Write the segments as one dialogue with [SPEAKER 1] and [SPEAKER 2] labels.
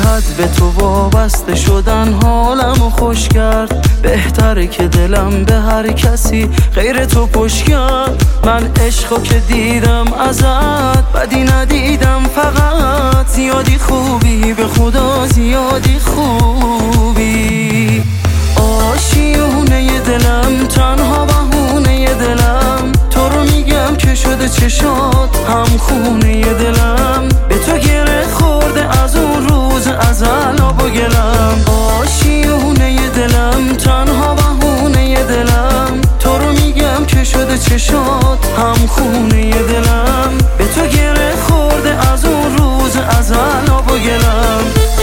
[SPEAKER 1] حد به تو وابسته شدن حالمو خوش کرد. بهتره که دلم به هر کسی غیر تو پشت کرد. من عشقو که دیدم ازت بدی ندیدم، فقط زیادی خوبی، به خدا زیادی خوبی. آشیونه دلم، تنها بهونه دلم، تو رو میگم که شده چشات هم خونه دلم. به تو گره خورده از اون روز ازل آب و گلم. آشیونه دلم، تنها بهونه دلم، تو رو میگم که شده چشات هم خونه دلم. به تو گره خورده از اون روز ازل آب و گلم.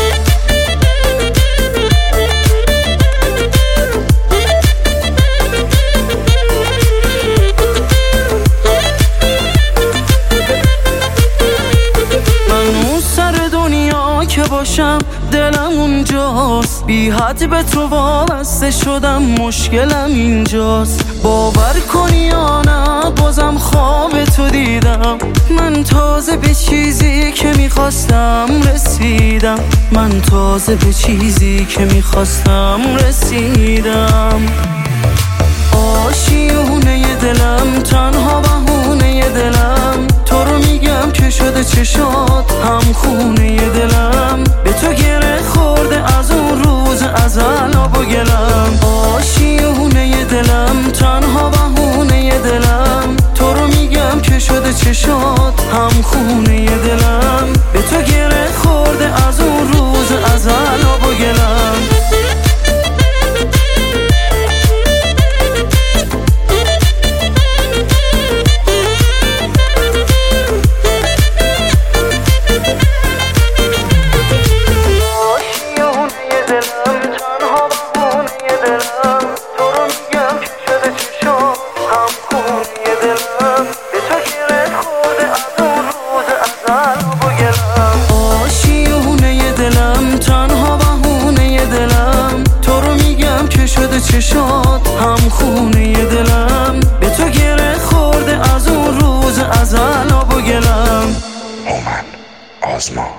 [SPEAKER 1] که باشم دلم اونجاست، بی حد به تو وابسته شدم، مشکلم اینجاست. باور کنی یا نه بازم خواب تو دیدم. من تازه به چیزی که میخواستم رسیدم. من تازه به چیزی که میخواستم رسیدم. آشیونه دلم، تنها بهونه دلم، تو رو میگم که شده چشات هم خونه دلم. به تو گره خورده از اون روز ازل آب و گلم. آشیونه دلم، تنها بهونه دلم، تو رو میگم که شده چشات هم خونه دلم. به تو گره خورده از اون روز ازل آب و گلم. چشات هم خونه دلم، به تو گره خورده از اون روز ازل آب و گلم.
[SPEAKER 2] هومن آزما.